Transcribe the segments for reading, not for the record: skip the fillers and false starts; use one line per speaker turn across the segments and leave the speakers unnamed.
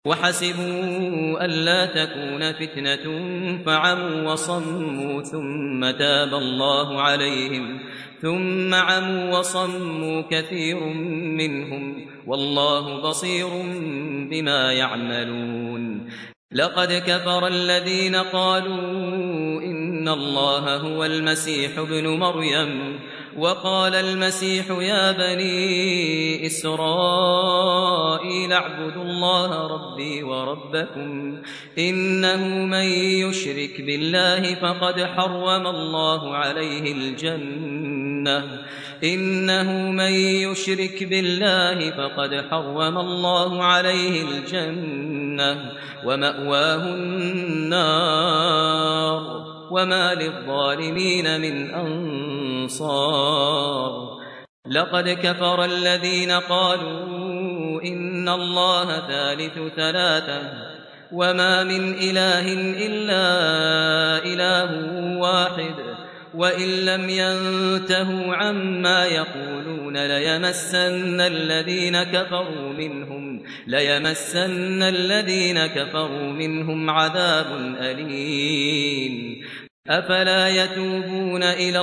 وحسبوا ألا تكون فتنة فعموا وصموا ثم عموا وصموا كثير منهم والله بصير بما يعملون. لقد كفر الذين قالوا إن الله هو المسيح ابن مريم وقال المسيح يا بني إسرائيل اعبدوا الله ربي وربكم إنه من يشرك بالله فقد حرم الله عليه الجنة ومأواه النار وما للظالمين من أنصار. لقد كفر الذين قالوا إن الله ثالث ثلاثة وما من إله إلا إله واحد وإن لم ينتهوا عما يقولون ليمسن الذين كفروا منهم عذاب أليم. أفلا يتوبون إلى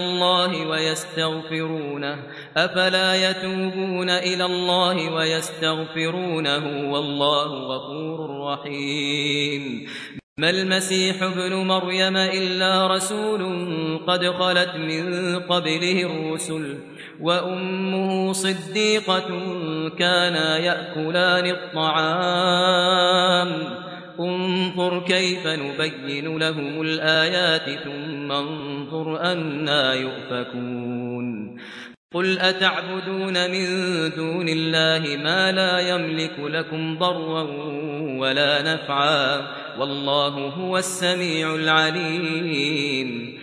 الله ويستغفرونه والله غفور رحيم. ما المسيح ابن مريم إلا رسول قد خلت من قبله الرسل وأمه صديقة كانا يأكلان الطعام انظر كيف نبين لهم الآيات ثم انظر أنى يؤفكون. قل أتعبدون من دون الله ما لا يملك لكم ضرا ولا نفعا والله هو السميع العليم.